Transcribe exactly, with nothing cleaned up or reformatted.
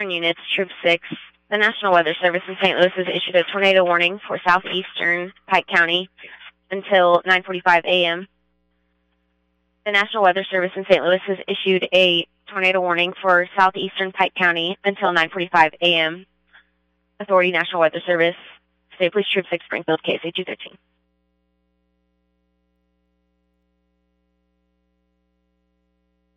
Units, Troop six. The National Weather Service in Saint Louis has issued a tornado warning for southeastern Pike County until nine forty-five a.m. The National Weather Service in Saint Louis has issued a tornado warning for southeastern Pike County until nine forty-five a.m. Authority National Weather Service, State Police Troop six, Springfield, K S A two thirteen.